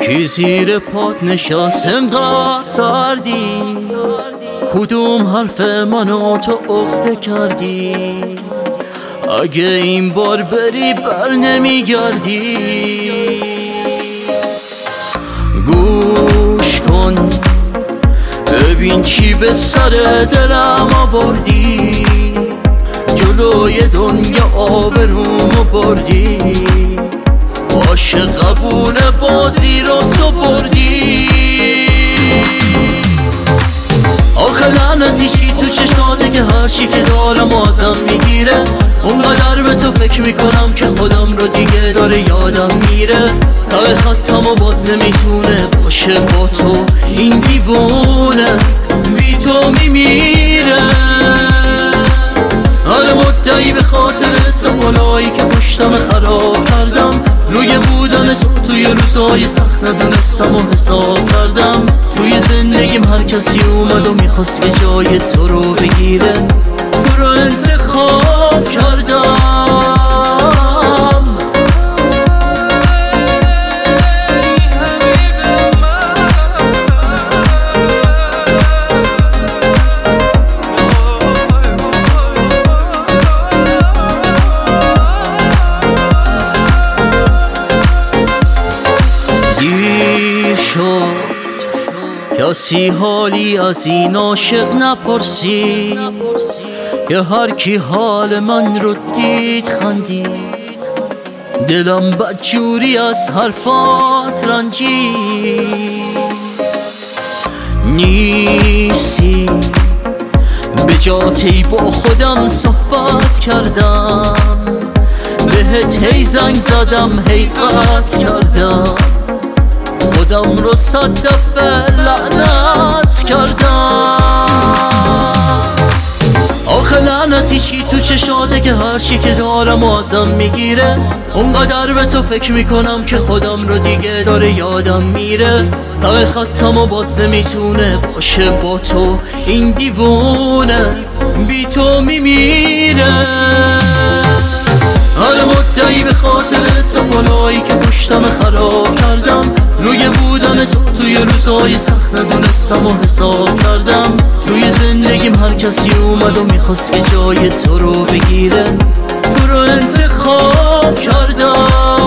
کی زیر پات نشست انقدر سردی؟ کدوم حرف منو تو عقده کردی؟ اگه این بار بری بر نمیگردی. گوش کن ببین چی به سر دلم آوردی، جلوی دنیا آبرومو بردی، عاشق قبول بازی رو تو بردی. آخه لعنتی چی تو چشاته که هرچی که دارم ازم میگیره؟ اونقدر به تو فکر میکنم که خودم رو دیگه داره یادم میره. ته خطم و باز نمیتونه باشه با تو این دیوونه، بی تو میمیره. هر مدعی به خاطر تو بالایی که پشتم خراب کردم، روی بودن تو توی روزهای سخت ندونستم و حساب کردم. توی زندگیم هر کسی اومد و میخواست که جای تو رو بگیره، تو رو انتخاب کردم. کسی حالی از این عاشق نپرسی، که هر کی حال من رو دید خندید. دلم بدجوری از حرفات رنجید. نیستی به جاتی با خودم صحبت کردم، بهت هی زنگ زدم هی قطع کردم، خودم رو 100 دفعه لعنت کردم. آخه لعنتی چی تو چشاته که هرچی که دارم ازم میگیره؟ اونقدر به تو فکر میکنم که خودم رو دیگه داره یادم میره. ته خطم و باز نمیتونه باشه با تو این دیوونه، بی تو میمیره. هر مدعی به خاطر تو بالایی که پشتم خراب کردم، روی بودن تو توی روزهای سخت ندونستم و حساب کردم. توی زندگیم هر کسی اومد و میخواست که جای تو رو بگیره، تو رو انتخاب کردم.